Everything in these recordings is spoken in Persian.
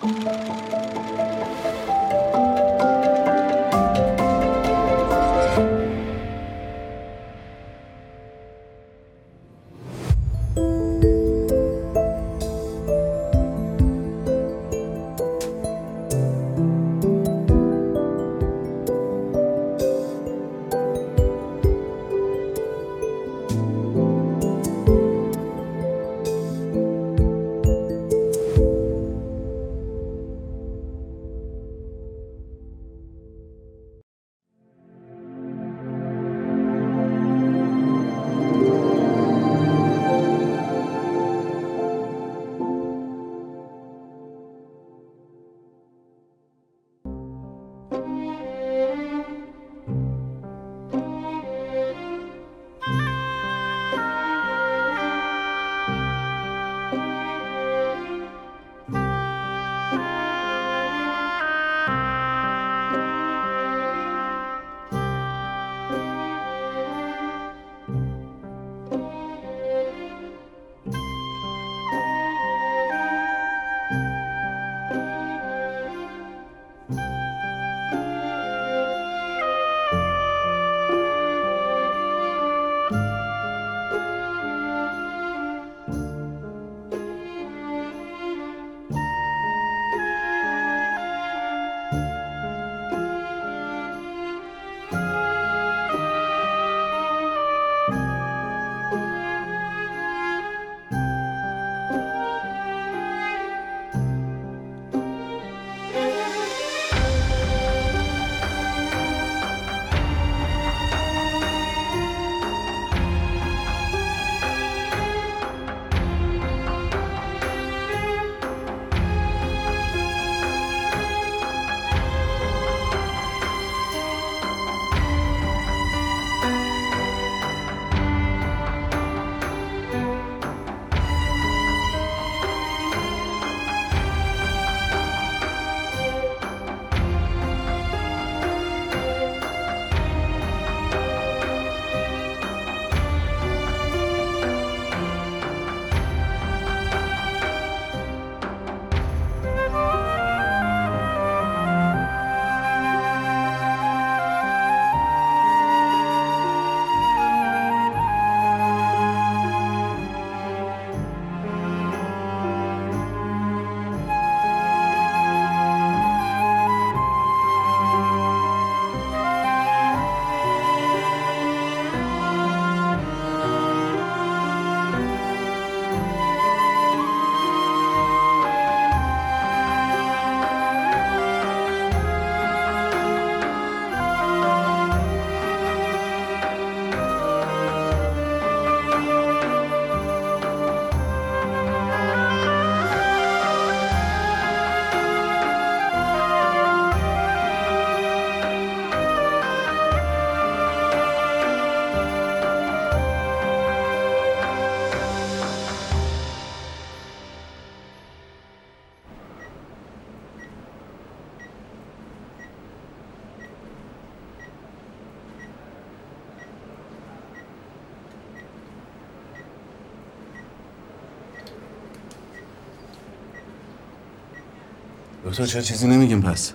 دکتر چرا چیزی نمیگیم پس؟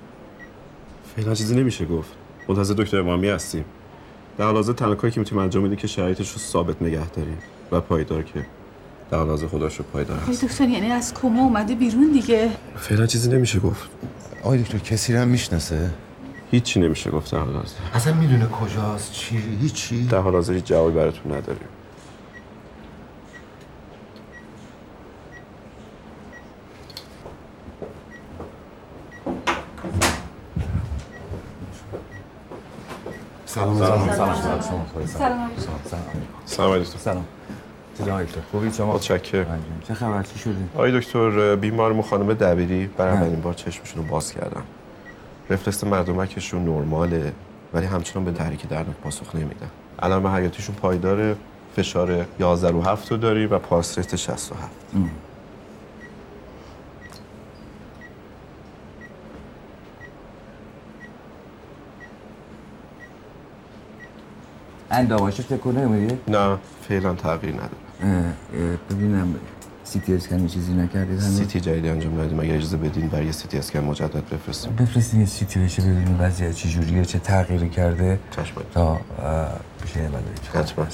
فعلا چیزی نمیشه گفت. منتظر دکتر امامی هستیم. در حال حاضر تنها کاری که میتونیم انجام بدیم که شرایطش رو ثابت نگه داریم و پایدار که در حال حاضر خودش رو پایدار هست. دکتر یعنی از کما اومده بیرون دیگه؟ فعلا چیزی نمیشه گفت. آقای دکتر کسی رو هم میشناسه؟ هیچی نمیشه گفت در حال حاضر. اصلا میدونه کجاست؟ چی؟ هیچی؟ در حال حاضر هیچ جوابی براتون نداریم. سلام. خوبی شما؟ متشکرم. چه خبر؟ چی شده؟ آقای دکتر بیمارمون خانم دبیری برای اولین بار چشمشون رو باز کردن. رفلکس مردمکشون نرماله ولی همچنان به تحریک دردناک پاسخ نمیدن. علائم حیاتیشون پایداره، فشار 11.7 رو داری و پالس ریت 67. انداماش تکون نمیده؟ نه فعلا تغییر نداره. ببینم سی تی اسکن چیزی نکردید هنوز؟ سی تی جدیدی انجام ندیم. اگه اجازه بدین برای سی تی اسکن مجدد بفرستیم. بفرستین یه سی تی بشه ببینیم وضعیت چه جوریه، چه تغییری کرده چشم. تا بشه یه بدایید. حتما.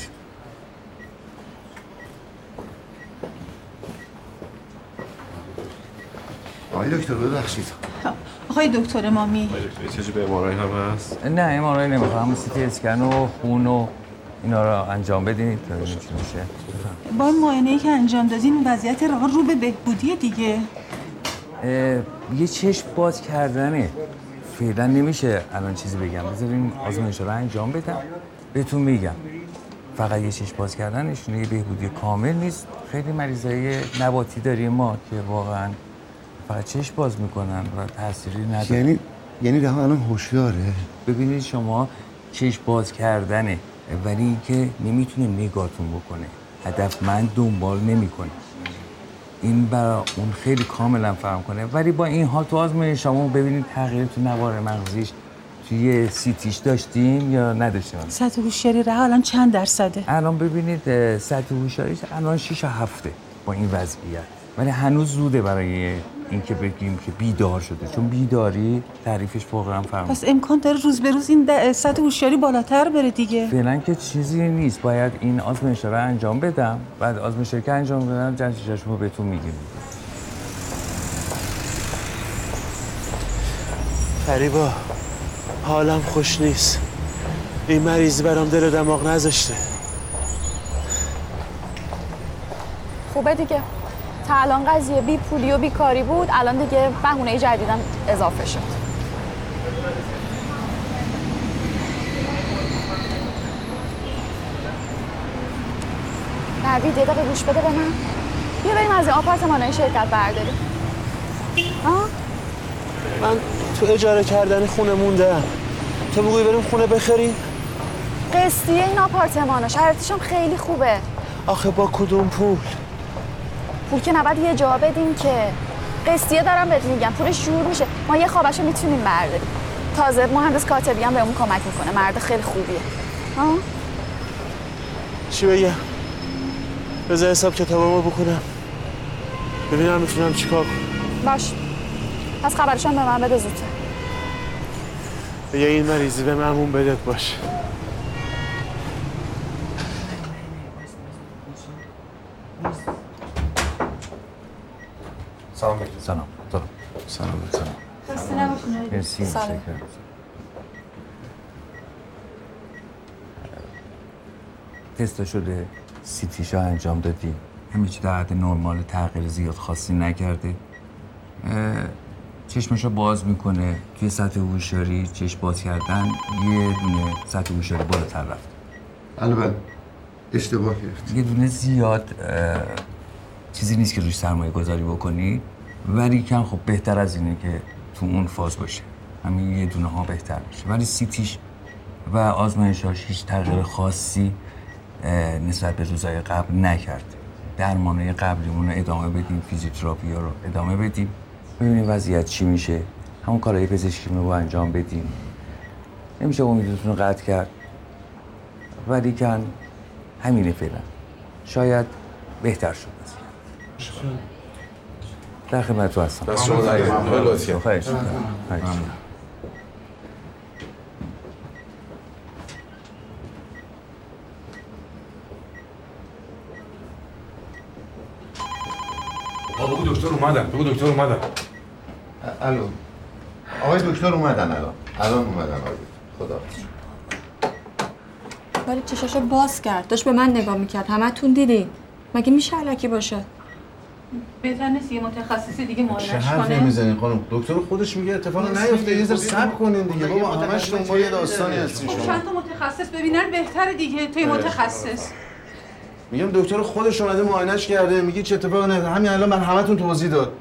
آقای دکتر ببخشید. آقای دکتر مامی، چیزی به امارای هم هست؟ نه امارای نمیخوام، سی تی اسکن و خون و اینا رو انجام بدین تا ببینیم چی میشه. با این معاینه‌ای که انجام دادین وضعیت راه رو به بهبودی دیگه. یه چشم باز کردنه، فعلا نمیشه الان چیزی بگم. بذارین آزمایش رو انجام بدم بهتون میگم. فقط یه چشم باز کردن نشونه یه بهبودی کامل نیست. خیلی مریضای نباتی داریم ما که واقعا فقط چشم باز میکنن و تأثیری نداره. یعنی رها الان هوشیاره؟ ببینید شما چشم باز کردنه ولی اینکه نمیتونه نگاهتون بکنه، هدفمند دنبال نمیکنه. این برای اون خیلی کاملا فهم کنه. ولی با این حال تو آزمایش شما ببینید تغییر تو نوار مغزیش توی سی تیش داشتیم یا نداشتیم. سطح هوشیاری رها الان چند درصده؟ الان ببینید سطح هوشیاریش الان 6 هفته با این وضعیت، ولی هنوز زوده برای اینکه بگیم که بیدار شده، چون بیداری تعریفش واقعا فرق. پس امکان داره روز به روز این سطح هوشیاری بالاتر بره دیگه. فعلا که چیزی نیست، باید این آزمایش رو انجام بدم. بعد آزمایش که انجام بدم جنسیشش رو بهتون میگیم. فریبا حالم خوش نیست. این مریضی برام دل و دماغ نذاشته. خوبه دیگه. تا الان قضیه بی پولی و بی کاری بود، الان دیگه بهونه جدیدم اضافه شد. نوید یه دقیقه گوش بده به من. بیا بریم از این آپارتمانای شرکت برداریم. من تو اجاره کردن خونه موندم. تو بگوی بریم خونه بخریم؟ قسطیه این آپارتمانا، شرایطش هم خیلی خوبه. آخه با کدوم پول؟ پول که نباید یه جا بدیم که. قسطیه دارم بهت میگم، پولش جور میشه. ما یه خوابشو میتونیم برداریم. تازه مهندس کاتبی هم بهمون کمک میکنه، مرد خیلی خوبیه. چی بگم؟ بذار حساب کتابامو بکنم ببینم میتونم چیکار کنم. باش. پس خبرشم به من بده زودتر. بگه این مریضی به مهمون بدت باشه. سلام. سلام. خسته نباشین. مرسی. سلام. تست شده، سی تیشا انجام دادیم، همه چی در حد نرمال، تغییر زیاد خاصی نکرده. چشمشو باز میکنه، توی سطح هوشیاری چشم باز کردن یه دونه سطح هوشیاری بالاتر رفت. البته اشتباه گرفت. یه دونه زیاد چیزی نیست که روش سرمایه گذاری بکنی، ولی کم خب بهتر از اینه که تو اون فاز باشه. همین یه دونه ها بهتر باشه. ولی سیتیش و آزمایشاش هیچ تغییر خاصی نسبت به روزهای قبل نکرد. درمانهای قبلیمون رو ادامه بدیم، فیزیوتراپی ها رو ادامه بدیم، ببینیم وضعیت چی میشه. همون کارهای پزشکیمون رو انجام بدیم. نمیشه امیدتون رو قطع کرد، ولی کن همینه فعلا. شاید بهتر شد. در خدمت تو هستم. دست شما در گرم. خواهش می‌کنم. بگو دکتر اومدن. الو. آقای دکتر اومدن الان اومدن آقای خدا. ولی چشاشو باز کرد، داشت به من نگاه میکرد. همتون دیدین. مگه میشه الکی باشه؟ بهتر نیست یه متخصص دیگه چه معاینش حرفی کنه؟ میزنین خانم؟ دکتر خودش میگه اتفاق نیفته. یه ذره صبر کنین دیگه بابا. همش دنبال یه داستانی هستین خب شما. چند تا متخصص ببینن بهتره دیگه. توی متخصص میگم دکتر خودش اومده معاینش کرده، میگه چه اتفاقی نیفته. همین الان من همتون توضیح داد.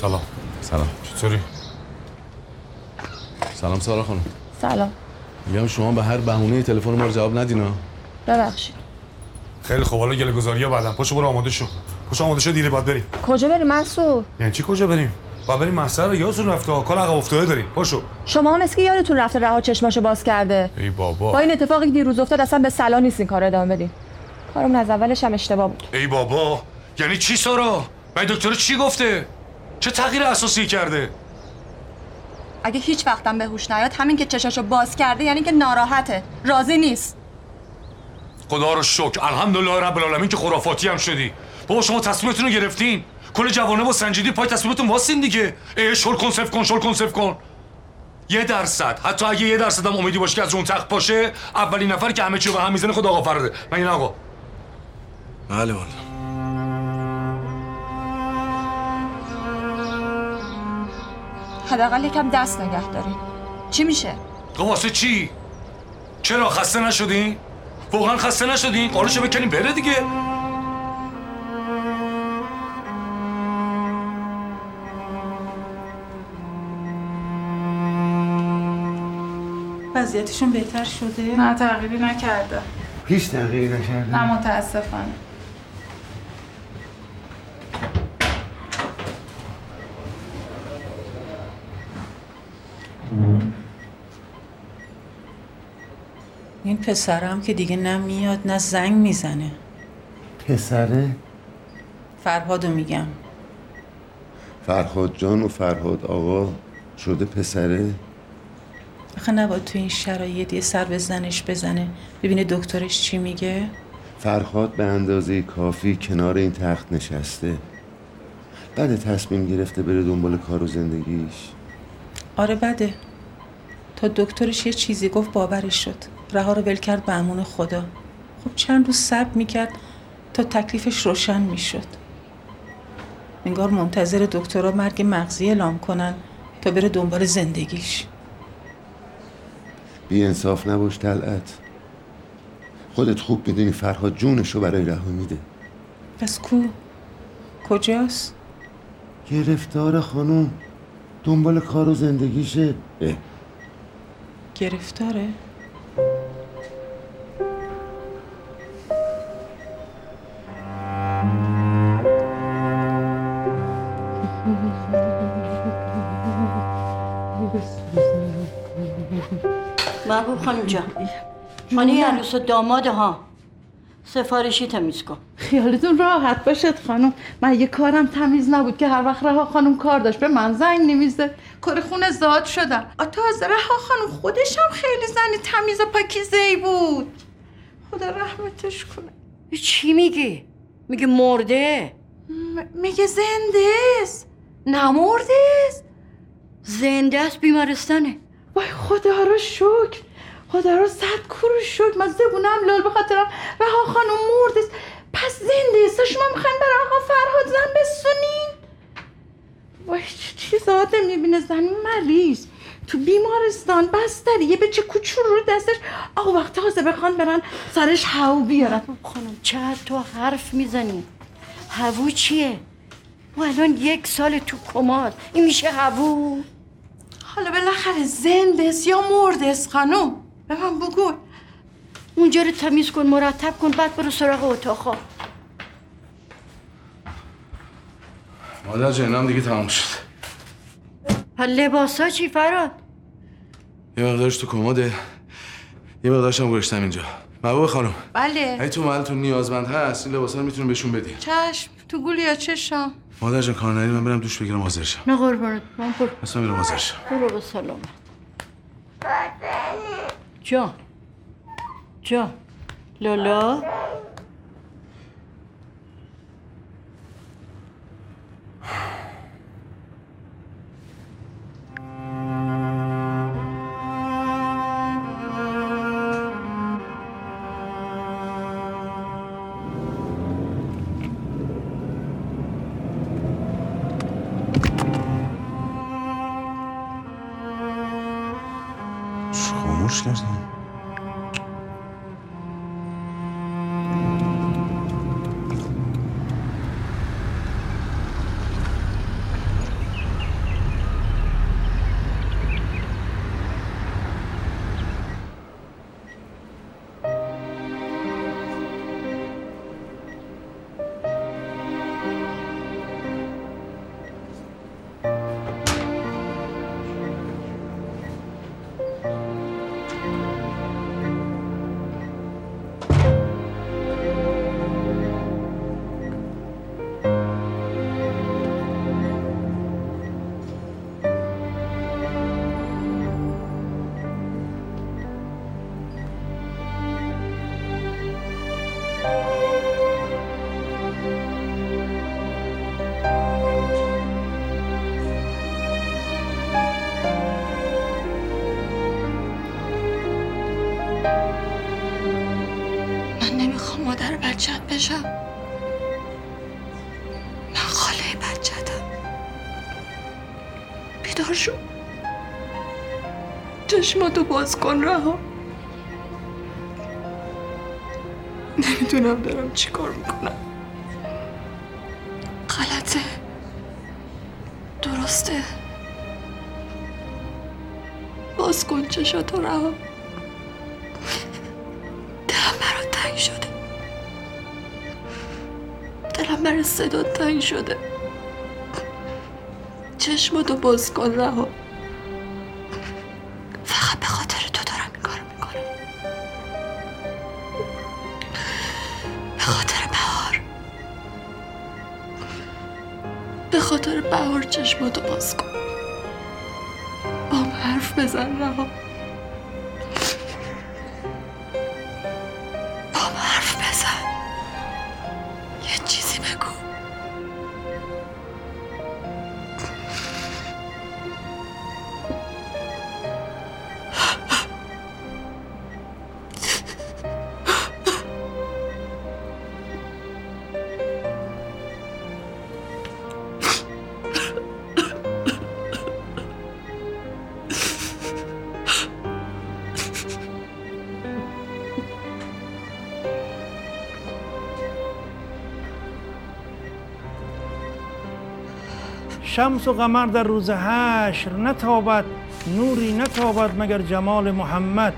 سلام. سلام. چطوری؟ سلام سارا خانم. سلام. میگم شما به هر بهونه تلفن ما رو جواب ندین ها. ببخشید. خیلی خوب، حالا گله گذاری‌ها بعداً. پاشو برو آماده شو. پاشو آماده شو، دیره باید بریم. کجا بریم منصور؟ یعنی چی کجا بریم؟ باید بریم محضر یادتون رفته کار عقب افتاده داریم. پاشو. شما هم اسکی یادتون رفته رها چشماشو باز کرده. ای بابا. با این اتفاقی که دیروز افتاد اصلا به صلاح نیست این کارو ادامه بدیم. کارمون از اولش هم اشتباه بود. ای بابا. یعنی چی سارا؟ من دکتر چی گفته؟ چه تغییر اساسی کرده؟ اگه هیچ وقتم به هوش نیاد همین که چشاشو باز کرده یعنی که ناراحته، راضی نیست. خدا رو شکر، الحمدلله رب العالمین که خرافاتی هم شدی. بابا شما تصمیمتون رو گرفتین. کل جوانه با سنجیدی پای تصمیمتون واسین دیگه. شل کن صفر کن، شل کن صفر کن. 1%، حتی اگه 1% هم امیدی باشه که از اون تخت باشه، اولین نفر که همه چی رو به هم میزنه خود آقا فرده. مگه نه آقا؟ بله والا. حداقل یکم دست نگه دارین. چی میشه؟ واسه چی؟ چرا خسته نشدین؟ واقعا خسته نشدین؟ قارشو بکنین بره دیگه. وضعیتشون بهتر شده؟ نه تغییری نکرده. هیچ تغییری نکرده؟ نه متاسفانه. این پسرم که دیگه نه میاد نه زنگ میزنه. پسره؟ فرهادو میگم. فرهاد جان و فرهاد آقا شده پسره؟ آخه نباید تو این شرایط یه سر به زنش بزنه ببینه دکترش چی میگه؟ فرهاد به اندازه کافی کنار این تخت نشسته. بعد تصمیم گرفته بره دنبال کار و زندگیش. آره بده. تا دکترش یه چیزی گفت باورش شد. رها رو ول کرد به امان خدا. خب چند روز صبر میکرد تا تکلیفش روشن میشد. انگار منتظر دکترها مرگ مغزی اعلام کنن تا بره دنبال زندگیش. بی انصاف نباش طلعت. خودت خوب میدونی فرهاد جونشو برای رها میده. پس کجاست؟ گرفتار خانوم. دنبال کار و زندگیشه. گرفتاره؟ محبوب خانم جان، خانه عروس و داماده ها، سفارشی تمیز کن. خیالتون راحت باشد خانم، من یه کارم تمیز نبود که هر وقت رها خانم کار داشت به من زنگ نمیزد. کار خونه زاد شدم. تازه رها خانم خودش هم خیلی زنی تمیز و پاکیزه‌ای بود. خدا رحمتش کنه. چی میگی؟ میگه مرده؟ میگه زنده است. نمرده است؟ زنده است، بیمارستانه. وای خدا رو شکر، خدا رو صد کرو شکر. من زبونم لال به خاطرم رها خانم مرده است. پس زنده است. شما میخواین برای آقا فرهاد زن بسونین؟ وای چه چیز آدم میبینه زن مریض تو بیمارستان بستری یه بچه کوچولو رو دستش. آقا وقت تازه بخوان برن سرش هوو بیارن. خانم چقدر تو حرف میزنی؟ هوو چیه؟ و الان 1 سال تو کماد، این میشه هوو؟ حالا بالاخره زنده است یا مرده است خانم؟ به من بگو. اونجا رو تمیز کن، مرتب کن، بعد برو سراغ اتاقا. مادر جنام دیگه تمام شد. لباسا چی فراد؟ یه مقدارش تو کماده، یه مقدارش هم گذاشتم اینجا. محبوب خانم، بله اگه تو محلتون نیازمند هست این لباسا رو میتونیم بهشون بدین. چشم. تو گولی یا چشم؟ مادر جان کار نری، من برم دوش بگیرم حاضر شم. نه قربانت، من برو. اصلا میرم حاضر شم. برو به سلامت. جان لالا. خاموش کردیم. بیدار شو. چشماتو باز کن رها. نمیدونم دارم چی کار میکنم. غلطه، درسته. باز کن چشاتو رها. دلم برات تنگ شده. دلم برای صدات تنگ شده. چشماتو باز کن رها. فقط به خاطر تو دارم این کارو میکنم. به خاطر بهار. به خاطر بهار چشماتو باز کن. با هم حرف بزن رها. با هم حرف بزن. یه چیزی بگو. شمس و قمر در روز حشر نتابد، نوری نتابد مگر جمال محمد.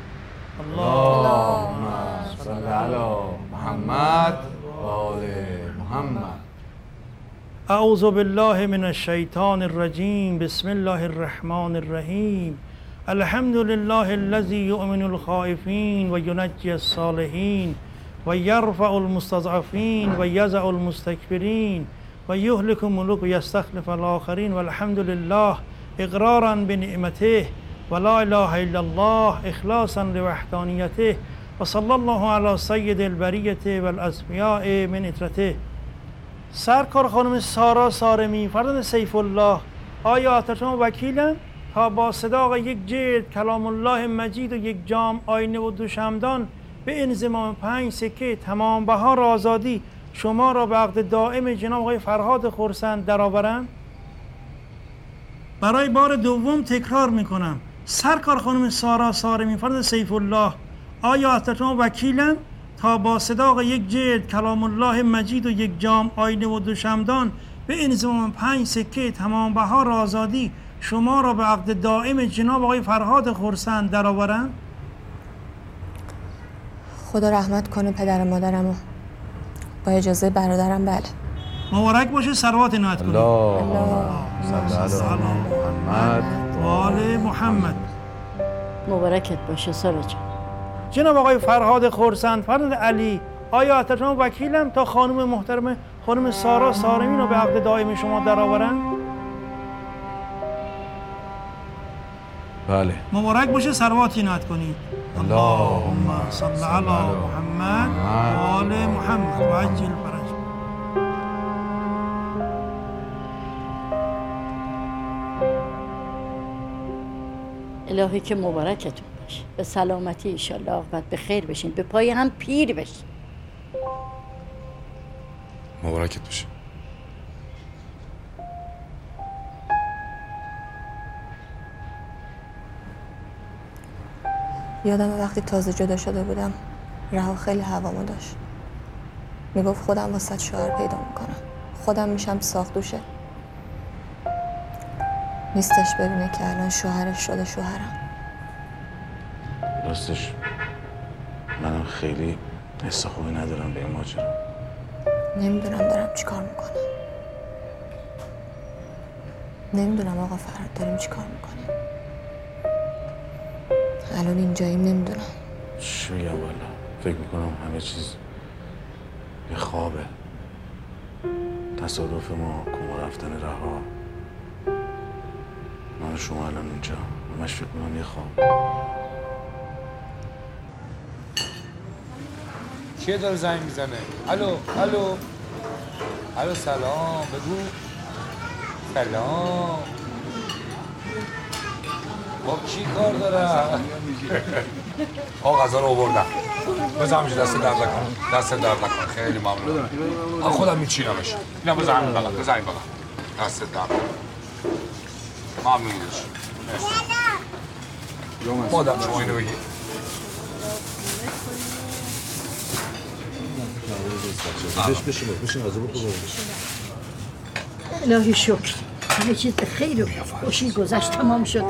اللهم صل علی محمد و آل محمد. اعوذ بالله من الشیطان الرجیم. بسم الله الرحمن الرحیم. الحمد لله الذي يؤمن الخائفين وينجي الصالحين ويرفع المستضعفين ويضع المستكبرين ويهلك الملوك ويستخلف الآخرين والحمد لله إقرارا بنعمته ولا إله إلا الله إخلاصا لوحدانيته وصلى الله على سيد البرية والأصفياء من إطرته. سرکار خانم سارا سارمی فرزند سیف الله، آیا شما وکیلم تا با صداق یک جلد کلام الله مجید و یک جام آینه و دوشمدان به انضمام 5 سکه تمام بهار آزادی شما را به عقد دائم جناب آقای فرهاد خرسند درآورم؟ برای بار دوم تکرار میکنم، سرکار خانم سارا سارمی فرزند سیف الله، آیا شما وکیلم تا با صداق یک جلد کلام الله مجید و یک جام آینه و دوشمدان به انضمام 5 سکه تمام بهار آزادی شما را به عقد دائم جناب آقای فرهاد خرسند درآورم؟ خدا رحمت کنه پدر مادرمو. با اجازه برادرم بله. مبارک باشه، صلوات عنایت کنید. اللهم صل علی محمد و آل محمد. مبارکت باشه سارا جان. جناب آقای فرهاد خرسند فرزند علی، آیا شما وکیلم تا خانم محترم خانم سارا سارمی رو به عقد دائم شما درآورن؟ بله. مبارک باشه، صلوات عنایت کنید. اللهم صل علی محمد و آل محمد و عجل فرج. الهی که مبارکتون باشه، به سلامتی ایشالله، عاقبت به خیر بشین، به پای هم پیر بشین. مبارکت باشه. یادم وقتی تازه جدا شده بودم رها خیلی هوامو داشت. میگفت خودم واسه شوهر پیدا میکنم، خودم میشم ساقدوشه. نیستش ببینه که الان شوهرش شده شوهرم. راستش منم خیلی حس خوبی ندارم به این ماجرا. نمیدونم دارم چی کار میکنم. نمیدونم آقا فرهاد داریم چی کار میکنیم. الان اینجاییم نمیدونم. چی میگم والا؟ فکر میکنم همه چیز یه خوابه. تصادف ما، کما رفتن رها، من و شما الان اینجا، همش فکر میکنم یه خواب. کیه داره زنگ میزنه؟ الو الو الو، سلام، بگو سلام. با کی کار دارم؟ آقا غذا رو آوردم. بذار همینجا دست درد نکنه. دست درد نکنه. خیلی ممنون. خودم میچینمش. اینا بذار همین بغل. بذار این بغل. دست درد. ممنونی داشت. مادم شما اینو بگی. بشین غذا بخور. الهی شکر همه چیز به خیر و خوشی گذشت تمام شد.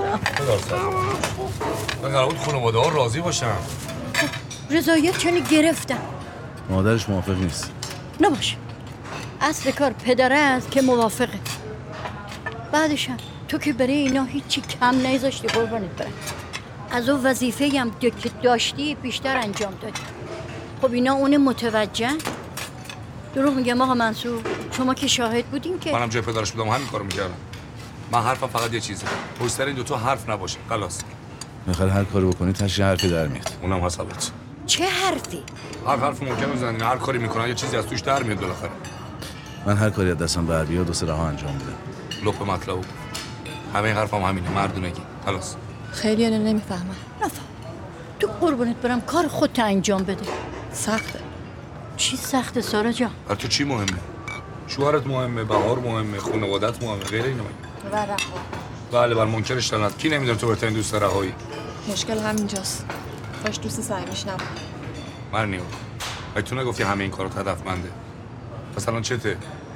من قرار بود خانواده ها راضی باشم. رضایت چنی گرفتم. مادرش موافق نیست. نباشه. اصل کار پدره است که موافقه. بعدش هم تو که برای اینا هیچی کم نذاشتی قربانت برم. از اون وظیفه هم که داشتی بیشتر انجام دادی. خب اینا اون متوجه. دروغ میگم آقا منصور، شما که شاهد بودین که منم جای پدرش بودم همین کارو میکردم. من حرفم فقط یه چیزه، پشت سر این دوتا حرف نباشه. خلاص. میخوای هر کاری بکنی تشریح حرفی در میاد. اونم حسابت. چه حرفی؟ هر حرف ممکنه بزنین، هر کاری میکنن یه چیزی از توش در میاد بالاخره. من هر کاری از دستم بر بیاد و سرها انجام میدم. لپ مطلبو. همه این حرفام همینه، مردونگی. خلاص. خیلی نمیفهمم. نفهم. تو قربونت برم کار خودت انجام بده. سخته. چی سخته سارا جان؟ برای تو چی مهمه؟ شوهرت مهمه، بهار مهمه، خانوادت مهمه، غیر اینه مگه؟ و رها. بله بر منکرش لعنت. کی نمیدونه تو بهترین دوست رهایی؟ مشکل همینجاست. کاش دوست صمیمیش نبود. من نیو. اگه تو نگفتی همه این کارات هدفمنده. مثلا چته؟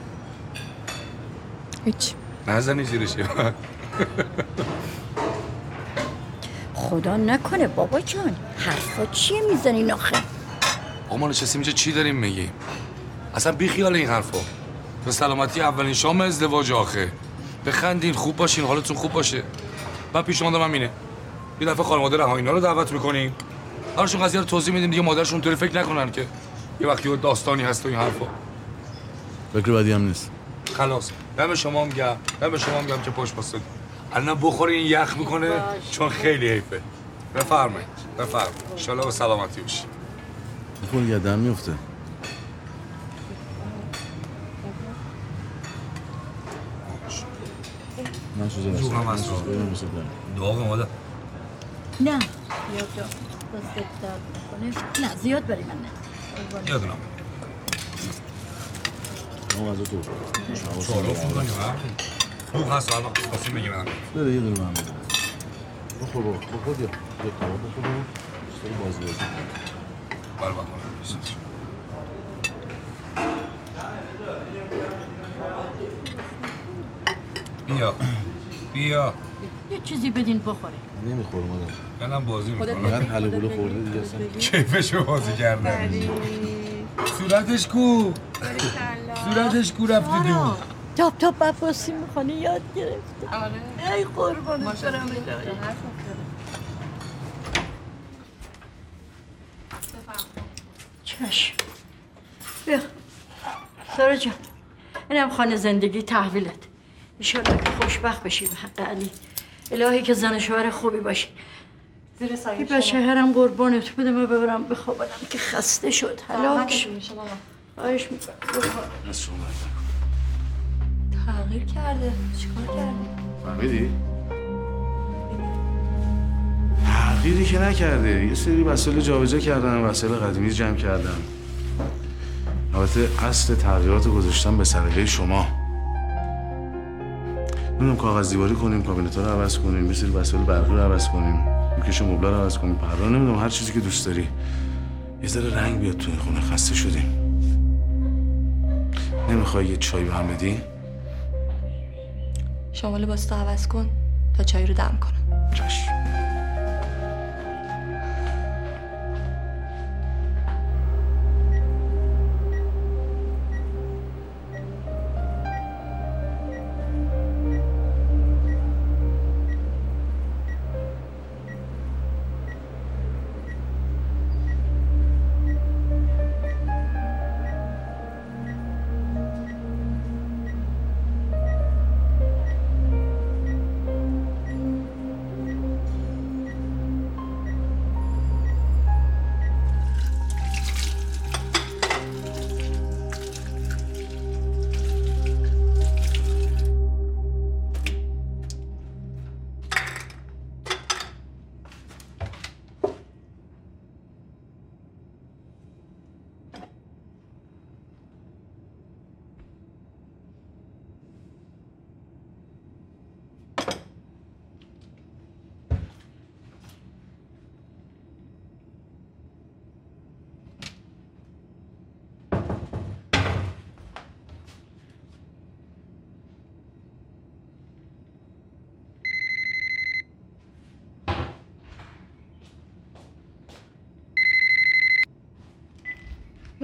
هیچ. نزنی زیرش. خدا نکنه بابا جان. حرفا چیه میزنین آخه؟ ما نشستیم اینجا چی داریم میگیم؟ اصلا بی خیال این حرفا. به سلامتی اولین شام ازدواج آخه. بخندین، خوب باشین، حالتون خوب باشه. بعد پیشنهاد من اینه. یه دفعه خانواده رهایینا رو دعوت میکنیم. براشون قضیه رو توضیح میدیم دیگه مادرشون اونطوری فکر نکنن که یه وقتی داستانی هست و این حرفا. فکر بدی هم نیست. خلاص. دم شما هم گرم. دم شما هم گرم که پشت واسه. الان بخورین یخ میکنه چون خیلی حیفه. بفرمایید. بفرمایید. ان شاء الله به سلامتی باشی. بخور یه دم میفته. من چیزی هست. دوغم هست. داغ مادر. نه. زیاد داغ. دست درد میکنه. نه زیاد برای من نه. یادونم. اون از تو. شما فوقانی ها. دوغ هست الان. واسه میگم من. بده یه دونه من بده. بخور بخور یا تمام بخور. سری بازی. بله بله. بیا بیا یه چیزی بدین بخوره. نمیخور مادر. منم بازی میکنم. اینقدر حلوگلو خورده دیگه اصلا. کیفشو بازی کردن. صورتش کو؟ صورتش کو رفته دو؟ تاپ بفاسی میخوانه یاد گرفته. آره. ای قربان برم چشم. بیا سارا جان اینم خانه زندگی تحویلت. انشالله که خوشبخت بشی به حق علی. الهی که زن شوهر خوبی باشی. زیر سایه این بچه هرم قربانت بده من ببرم بخوابم که خسته شد. هلاک آیش میکنم. تغییر کرده. چیکار کرده؟ فهمیدی؟ تغییری که نکرده. یه سری وسایل جابجا کردن، وسایل قدیمی جمع کردن. البته اصل تغییرات رو گذاشتم به سلیقه شما. نمیدونم کاغذ دیواری کنیم، کابینت‌ها رو عوض کنیم، یه سری وسایل برقی رو عوض کنیم، میکش مبلا رو عوض کنیم، پرده نمیدونم هر چیزی که دوست داری. یه ذره رنگ بیاد تو این خونه، خسته شدیم. نمیخوای یه چای به هم بدی؟ شما لباس رو عوض کن تا چای رو دم کنم. چشم.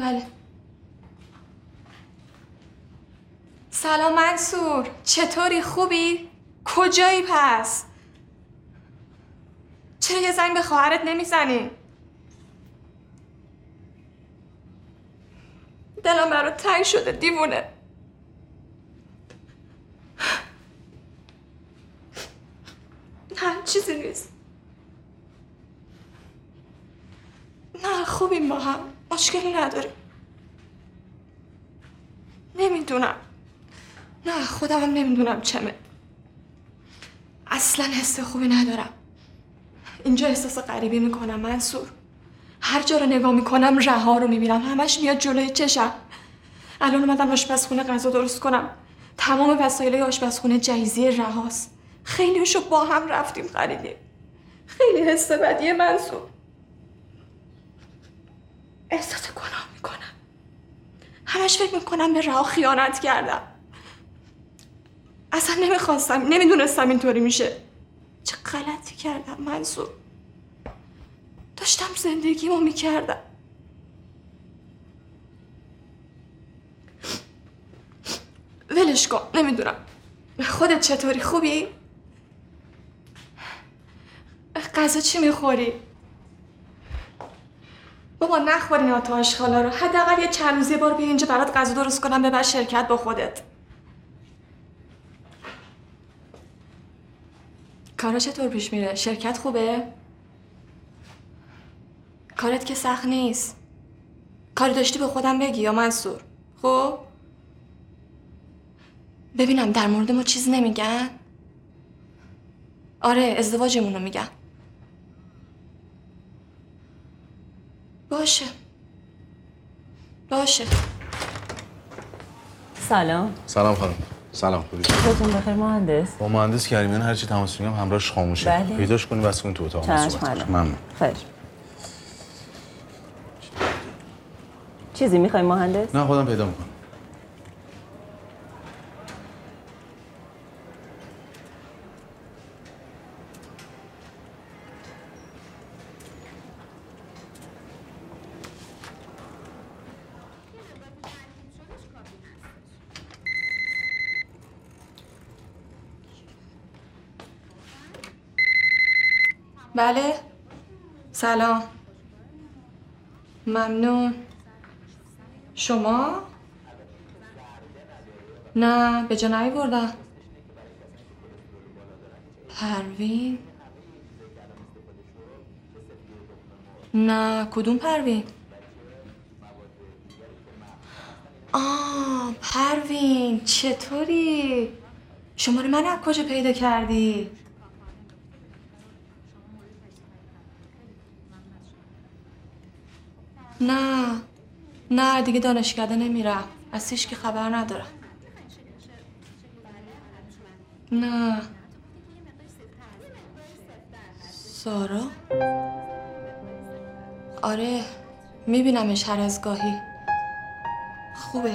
بله. سلام منصور، چطوری؟ خوبی؟ کجایی پس؟ چرا یه زنگ به خواهرت نمیزنی؟ دلم برات تنگ شده دیوونه. نه چیزی نیست. نه خوبیم با هم، مشکلی نداریم. نمیدونم. نه خودم هم نمیدونم چمه. اصلا حس خوبی ندارم. اینجا احساس غریبی میکنم منصور. هر جا رو نگاه میکنم رها رو میبینم، همش میاد جلوی چشم. الان اومدم آشپزخونه غذا درست کنم. تمام وسایل آشپزخونه جهیزیه رهاست. خیلیشو با هم رفتیم خریدیم. خیلی حس بدیه منصور. احساس گناه میکنم. همش فکر میکنم به رها خیانت کردم. اصلا نمیخواستم، نمیدونستم اینطوری میشه. چه غلطی کردم منصور. داشتم زندگیمو میکردم. ولش کن، نمیدونم. خودت چطوری؟ خوبی؟ غذا چی میخوری؟ بابا نخورین آتا آشغالا رو. حداقل یه چند روز یه بار بیا اینجا برات غذا درست کنم ببر شرکت با خودت. کارا چطور پیش میره؟ شرکت خوبه؟ کارت که سخت نیست. کاری داشتی به خودم بگی یا منصور؟ خب؟ ببینم در مورد ما چیز نمیگن؟ آره ازدواجمونو میگن. باشه. سلام. سلام خانم. سلام خوبی؟ خودتون بخیر مهندس؟ با مهندس کریمیان هر چی تماس میگم همراهش خاموشه. بله. پیداش کنی واسه اون تو اتاق صحبت. ممنون. خیر. چیزی میخوای مهندس؟ نه خودم پیدا میکنم. بله؟ سلام. ممنون. شما؟ نه به جا نیاوردم. پروین؟ نه کدوم پروین؟ پروین چطوری؟ شماره من از کجا پیدا کردی؟ نه دیگه دانشکده نمیرم. از هیچکی خبر ندارم. نه. سارا؟ آره میبینمش هر از گاهی. خوبه.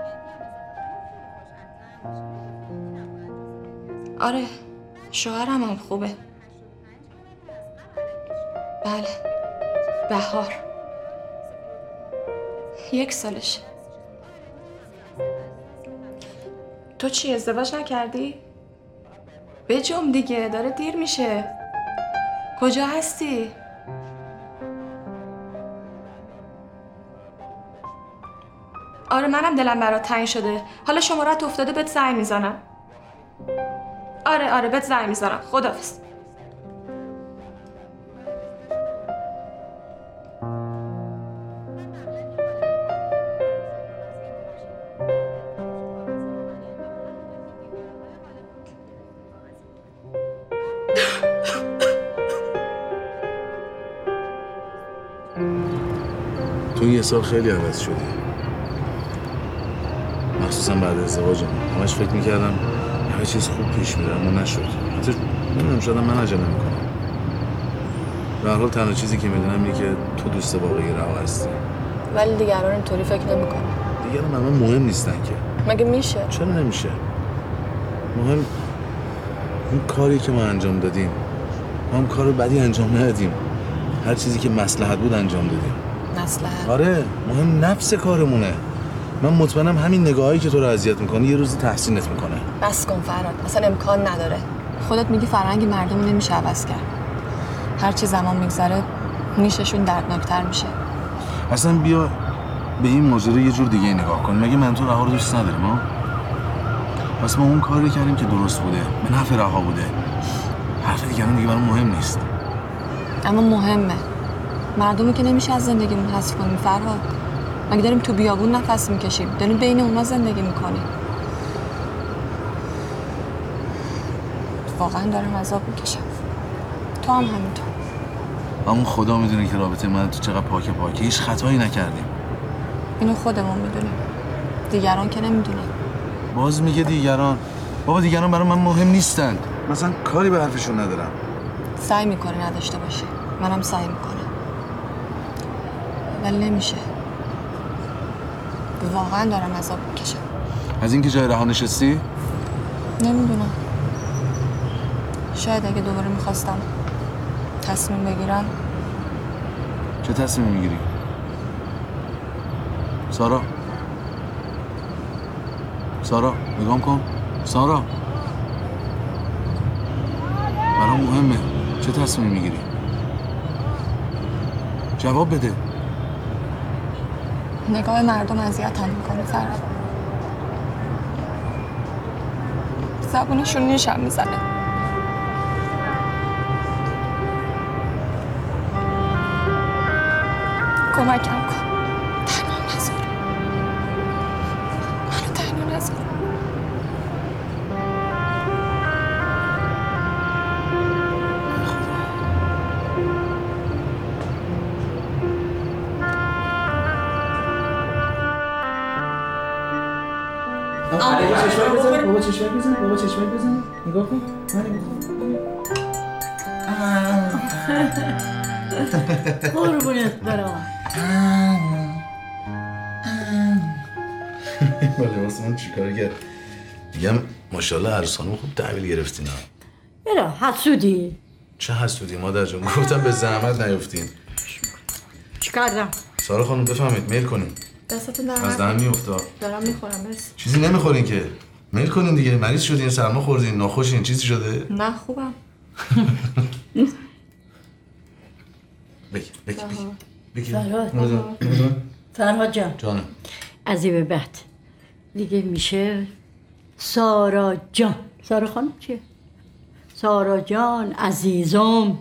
آره شوهرم هم خوبه. بله بهار 1 سالشه. تو چی ازدواج نکردی؟ بجم دیگه داره دیر میشه. کجا هستی؟ آره منم دلم برات تنگ شده. حالا شماره‌ت افتاده بهت زنگ میزنم. آره بهت زنگ میزنم. خداحافظ. تو این 1 سال خیلی عوض شدی، مخصوصا بعد ازدواجمون. همش فکر میکردم همه چیز خوب پیش میره اما نشد. حتی نمیدونم شاید من عجله میکنم. به هر حال تنها چیزی که میدونم اینه که تو دوست واقعی رها هستی. ولی دیگران اینطوری فکر نمیکنن. دیگران من مهم نیستن که. مگه میشه؟ چرا نمیشه؟ مهم اون کاری که ما انجام دادیم. ما هم کار بدی انجام ندادیم. هر چیزی که مصلحت بود انجام دادیم. مصلحت. آره مهم نفس کارمونه. من مطمئنم همین نگاهایی که تو رو اذیت میکنه یه روزی تحسینت میکنه. بس کن فرهاد، اصلا امکان نداره. خودت میگی فرهنگ مردم نمیشه عوض کرد. هرچی زمان میگذره نیششون دردناکتر میشه. اصلا بیا به این ماجرا یه جور دیگه نگاه کن. مگه من تو رها رو دوست نداریم ها؟ پس ما اون کاری کردیم که درست بوده، به نفع رها بوده. حرف دیگران دیگه برام مهم نیست. اما مهمه. مردمی که نمیشه از زندگیمون حذف کنیم فرهاد. مگه داریم تو بیابون نفس میکشیم؟ داریم بین اونا زندگی میکنیم. واقعا دارم عذاب میکشم. تو هم همینطور. اما خدا میدونه که رابطه من تو چقدر پاکه. هیچ خطایی نکردیم. اینو خودمون میدونیم. دیگران که نمیدونن. باز میگه دیگران. بابا دیگران برای من مهم نیستند. مثلا کاری به حرفشون ندارم. سعی میکنه نداشته باشی. منم سعی میکنم. ولی نمیشه. واقعا دارم عذاب میکشم. از اینکه جای رها نشستی؟ نمیدونم. شاید اگه دوباره میخواستم تصمیم بگیرم. چه تصمیمی میگیری؟ سارا نگام کن. سارا برام مهمه. چه تصمیمی میگیری؟ جواب بده. نگاه مردم اذیتم میکنه فرهاد. زبونشون نیشم میزنه. کمکم کن. تنها نذار. منو تنها نذار. بابا چشمک بزن نگاه کن. قربونت برم. ولی واسه من چیکار کرد؟ میگم ماشاءالله عروسانم خوب تحویل گرفتین ها. برا حسودی. چه حسودی مادر جون؟ گفتم به زحمت نیفتین. چی کردم؟ سارا خانم بفهمید میل کنین. دستتون در از دهن میافتاد. دارم میخورم بس. چیزی نمیخورین که. میل کنین دیگه. مریض شدین، سرما خوردین، ناخوشین، چیزی شده؟ نه خوبم. بگی. فرهاد جان. جانم. از این به بعد دیگه میشه سارا جان. سارا خانم چیه؟ سارا جان عزیزم.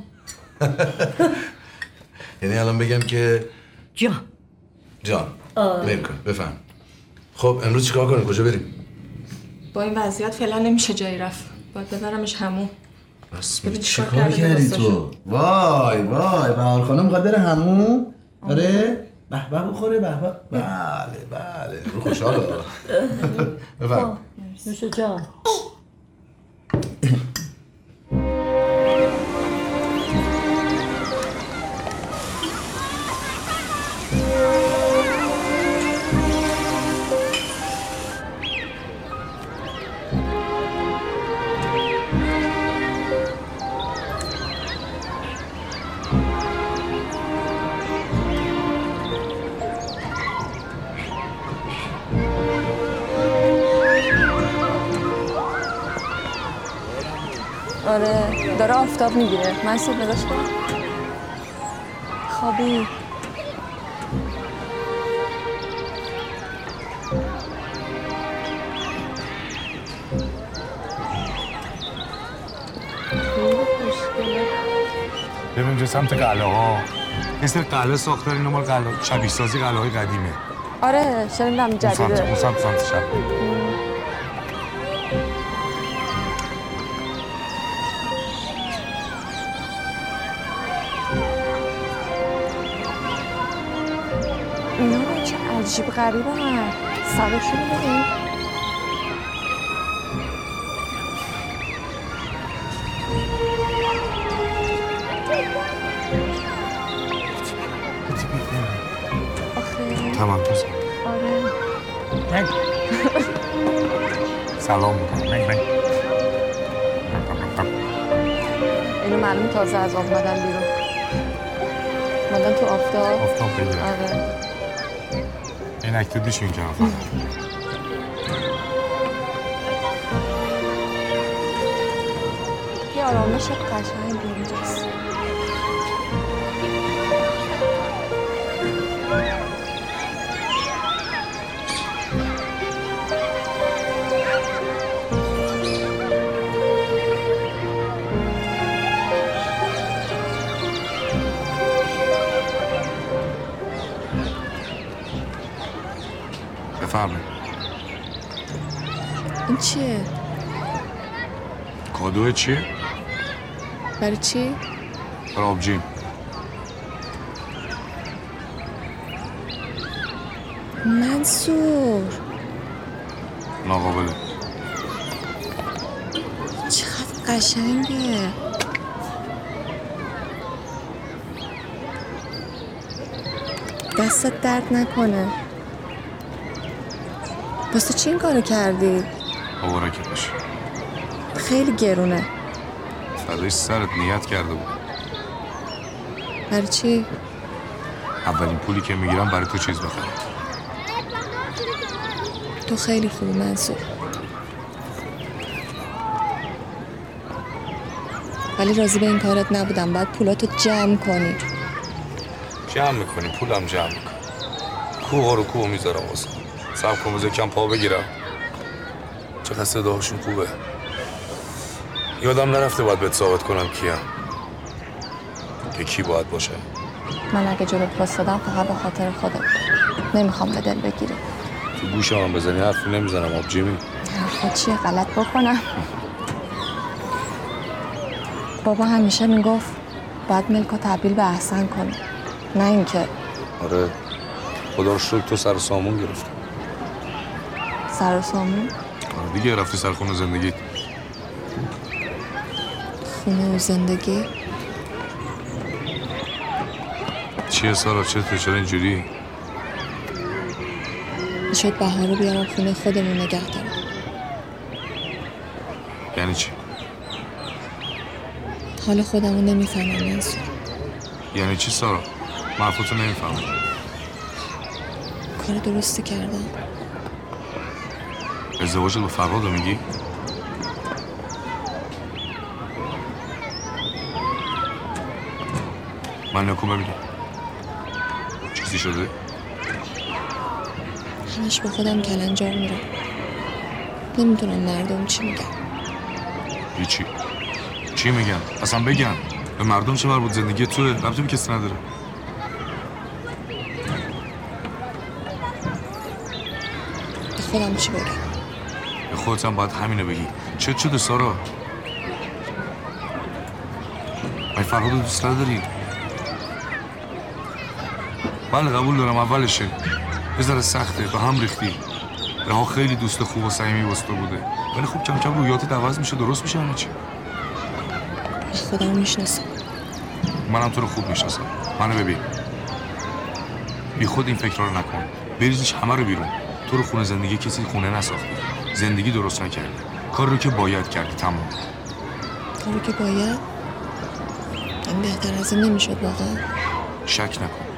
یعنی الان بگم که جان میل کن. بفهم. خب امروز چیکار کنیم؟ کجا بریم؟ با این وضعیت فعلا نمیشه جایی رفت. باید ببرمش همون. بس چیکار کردی تو؟ وای بهار خانم میخواد بره همون؟ آره؟ به بخوره به. بله رو خوشحاله. بفهم. نوشه جان. آره داره آفتاب میگیره. من سیب نداشت کنم. خوابی. ببین اونجا سمت قلعه ها یه سری قلعه ساختن. اینا مال قلعه شبیه سازی قلعه های قدیمه. آره شنیدم جدیده. اون سمت شب. اینا چه عجیب غریبه هم. سرشون ببین. تمام بزن. آره. سلام میکنم. اینو معلوم تازه از آب اومدن بیرون. مادن تو آفتاب؟ آفتاب بگیرم. آره. عینک دودیشون کردم فقط. یه آرامش قشنگ اینجاست. بفرمایید. این چیه؟ کادو چیه؟ برای چی؟ برای آبجیم. منصور ناقابله. چقدر قشنگه. دستت درد نکنه. واسه چی این کارو کردی؟ مبارکت باشه. خیلی گرونه. فدای سرت نیت کرده بود. برای چی؟ اولین پولی که میگیرم برای تو چیز بخرم. تو خیلی خوبی منصور. ولی راضی به این کارت نبودم. باید پولاتو جمع کنی. جمع میکنی پولم جمع میکنی. کوه رو کوه میذارم واسه. صبر کن بذار کم پا بگیرم. چقدر صداهاشون خوبه. یادم نرفته باید بهت ثابت کنم کیم. که کی باید باشه. من اگه جلوت واسادم فقط به خاطر خودت. نمیخوام به دل بگیری. تو گوشم هم بزنی حرفی نمیزنم آبجیمی. حرفا چیه غلط بکنم؟ بابا همیشه میگفت باید ملکو تبدیل به احسن کنی. نه اینکه آره خدا رو شکر تو سر سامون گرفتی. سر و سامون؟ آره دیگه رفتی سر خونه زندگی. خونه و زندگی؟ چیه سارا چرا اینجوری؟ میشد بهار رو بیارم خونه خودمون نگه دارم. یعنی چی؟ حال خودمون نمیفهمم منصور. یعنی چی سارا؟ حرفتو نمیفهمم. کار درستی کردم. ازدواجت با فرهاد رو میگی؟ من نکن ببینم چیزی شده؟ همش با خودم کلنجار میرم. نمیدونم مردم چی میگن. هیچی. چی میگن؟ اصلا بگن. به مردم چه مربوط؟ زندگی توه. ربطی به کسی نداره. به خودم چی بگم؟ به خودت هم باید همینو بگی. چه شده سارا؟ ای فرهاد رو دوست نداری؟ بله قبول دارم اولشه. یه ذره سخته. به هم ریختی. رها خیلی دوست خوب و صمیمی واسه تو بوده. ولی خب کم کم رویاتت عوض میشه، درست میشه همه چی. خودم میشناسم. منم تو رو خوب میشناسم. منو ببین. بی خود این فکر رو نکن. بریزش همه رو بیرون. تو رو خونه زندگی کسی خونه نساخته. زندگی درست نکردی. کار رو که باید کردی تمام. کاری که باید؟ این بهتر از این نمیشد واقعا؟ شک نکن.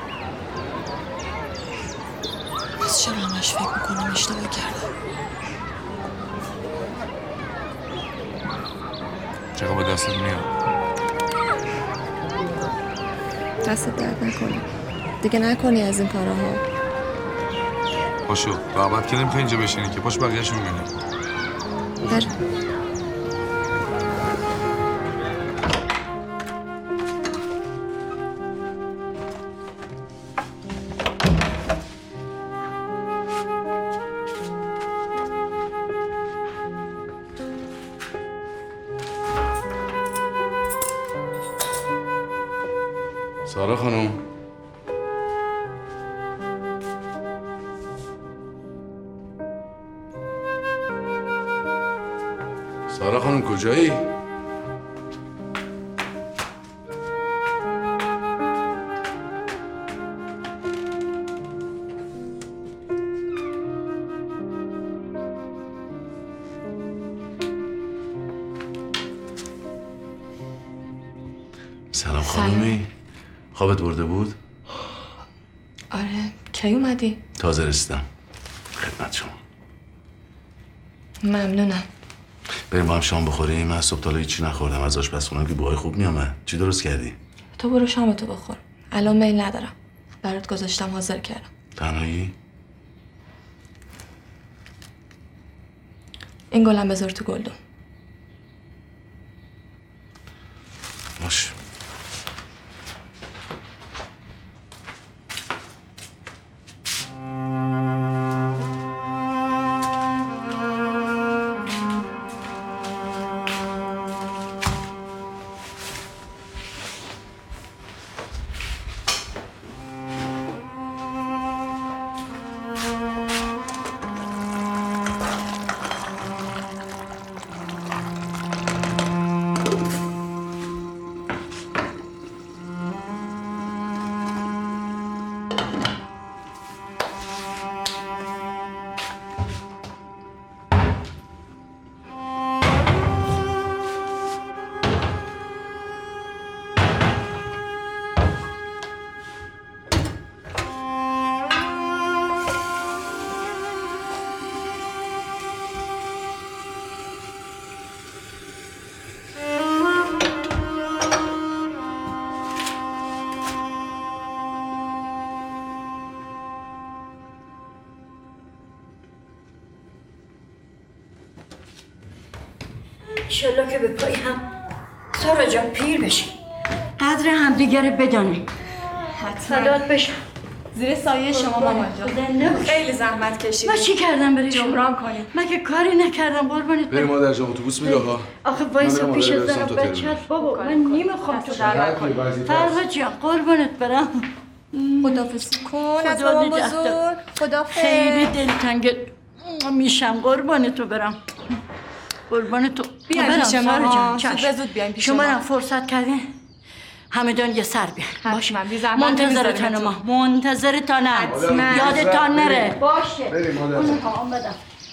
پس چرا همش فکر میکنم اشتباه کردم؟ چقدر به دستت میاد؟ دستت درد نکنه. دیگه نکنی از این کارها. پاشو. تو عبد که نمیخوای اینجا بشینی که. پاش بقیه‌شو میبینی. بریم. سارا خانم سارا خانم کجایی؟ سلام خانومی. خوابت برده بود؟ آره کی اومدی؟ تازه رسیدم خدمت شما. ممنونم. بریم با هم شام بخوریم. من صبح تا هیچی نخوردم از آشپزخونه که بوهای خوب میامد. چی درست کردی؟ تو برو شامتو بخور. الان میل ندارم. برات گذاشتم حاضر کردم. تنهایی؟ این گلم بذار تو گلدون. باش. انشالله که به پای هم سارا جان پیر بشیم، قدر همدیگه بدانیم. فدات بشم. زیر سایه شما مامان جان. خیلی زحمت کشیدی. من چی کردم برای شما؟ جبران کنید. من که کاری نکردم قربونت بریم مادر جان اتوبوس میره ها. آخه وایسا پیش از دارم بچه‌ت بابا من نمیخوام تو درد کنی. فرهاد جان قربونت برم. خداحافظی کن از خدا مامان نگهدار. بزرگ. خداحافظ. خیلی دلتنگ میشم قربان تو برم. قربان تو بیاین پیش ما ها. چشم. زود به زود بیاین پیش شما ما. هم فرصت کردین همدان یه سر بیاین. حتما بی زحمت منتظرتان ما. منتظرتانم. حتما. یادتان نره. باشه. بریم مادر. اون ها آمدم.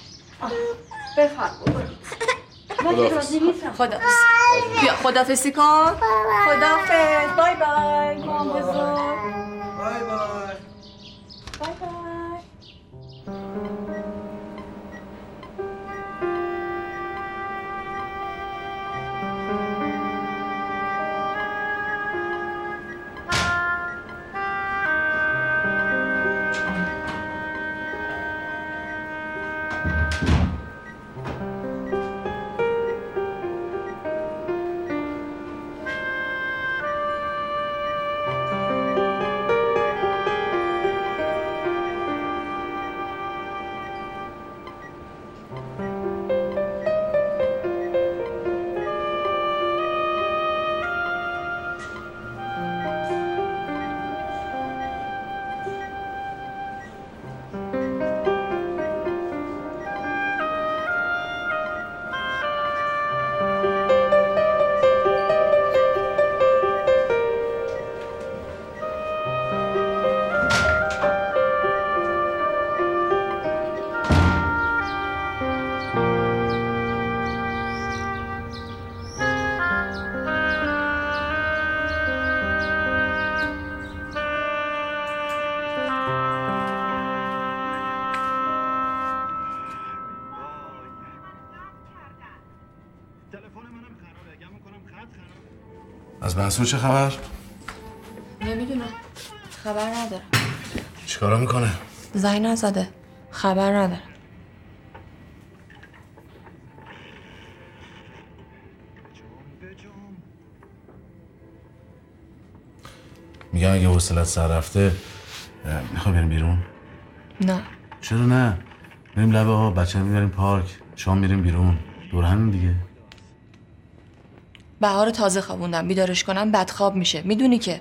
بفرم. من که راضی نیستم. خدا بیا خداحافظی کن. خداحافظ. بای بای مامان بزرگ. بای بای. بای بای. از منصور چه خبر؟ نمیدونم. خبر ندارم. چیکارا میکنه؟ زنگ نزده. خبر ندارم. میگم اگه حوصلت سر رفته میخوای بریم بیرون؟ نه. چرا نه؟ بریم لبه ها، بچه میبریم پارک، شام میریم بیرون، دور همین دیگه. بهار تازه خوابوندم. بیدارش کنم بدخواب میشه. میدونی که.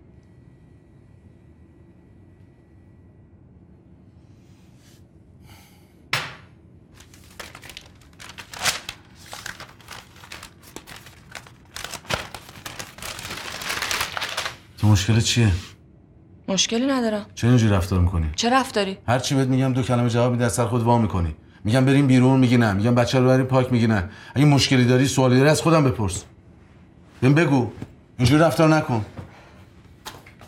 تو مشکل چیه؟ مشکلی ندارم. چرا اینجوری رفتار میکنی؟ چه رفتاری؟ هر چی بهت میگم دو کلمه جواب میدی، از سر خود وا میکنی. میگم بریم بیرون میگی نه، میگم بچه رو بریم پارک میگی نه. اگه مشکلی داری سوالی داری از خودم بپرس. بهم بگو. اینجوری رفتار نکن.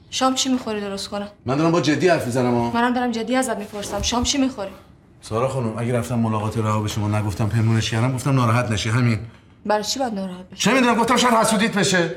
شام چی میخوری درست کنم؟ من دارم با جدی حرف میزنم ها. منم دارم جدی ازت میپرسم. شام چی میخوری؟ سارا خانم اگه رفتم ملاقات رها به شما نگفتم پنهونش کردم گفتم ناراحت نشی همین. برای چی باید ناراحت بشی؟ چه میدونم گفتم شاید حسودیت بشه.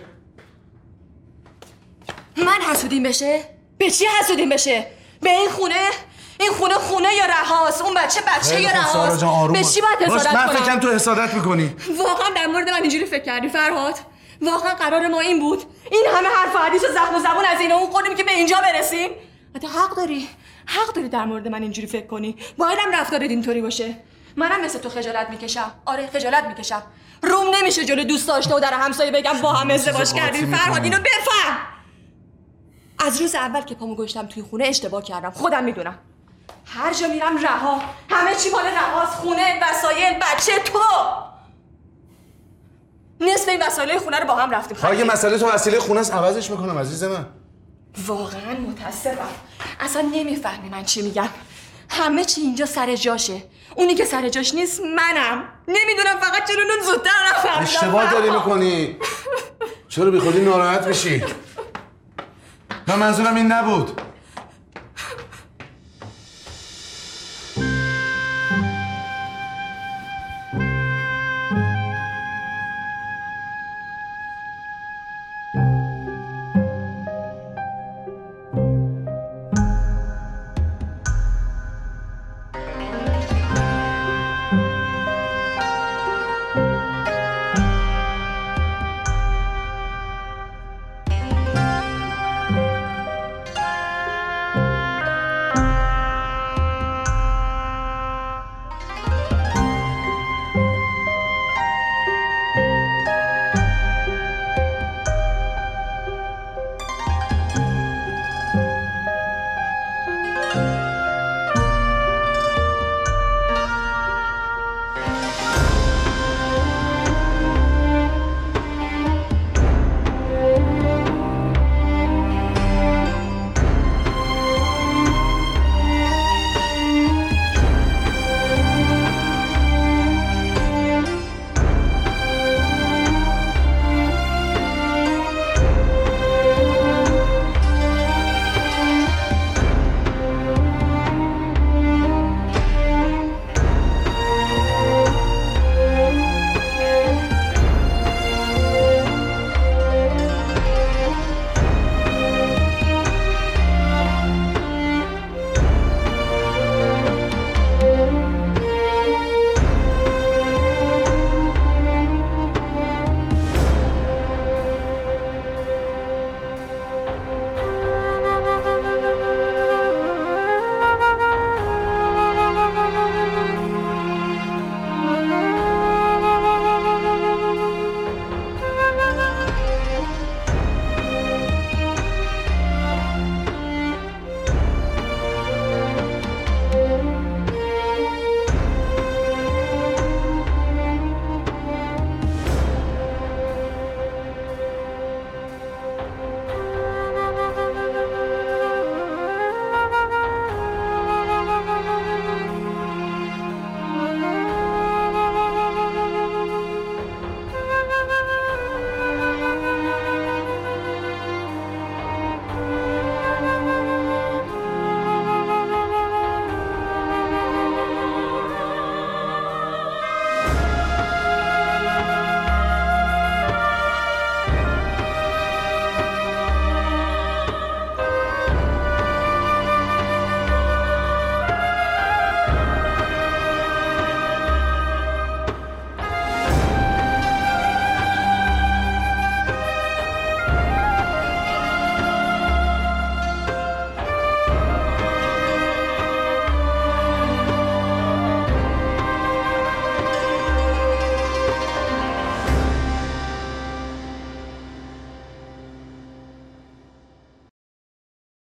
من حسودیم بشه؟ به چی حسودیم بشه؟ به این خونه؟ این خونه یا رهاست؟ اون بچه یا رهاست؟ به چی باید حسادت کنم؟ من فکرم تو حسادت میکنی. واقعا در مورد من اینجوری فکر کردی فرهاد؟ واقعا قرار ما این بود؟ این همه حرف و حدیث و زخم و زبون از اینا اون خوردیم که به اینجا برسیم؟ حتی حق داری در مورد من اینجوری فکر کنی. بایدم رفتارت اینطوری باشه. منم مثل تو خجالت میکشم. آره خجالت میکشم. روم نمیشه جلو دوست داشته و در همسایه بگم با هم ازدواج کردیم. فرهاد اینو بفهم. از روز اول که پامو گذاشتم توی خونه اشتباه کردم. خودم میدونم. هر جا میرم رها. همه چی مال رهاست. خونه، وسایل، بچه، تو. نصف این وسایل خونه رو با هم رفتیم. اگه مسئله تو وسیله خونه است عوضش میکنم عزیز من. واقعا متاسفم. اصلا نمیفهمی من چی میگم. همه چی اینجا سر جاشه. اونی که سر جاش نیست منم. نمیدونم فقط چرا اون زودتر نفهمیدم. اشتباه داری میکنی. چرا بی خودی ناراحت میشی؟ من منظورم این نبود.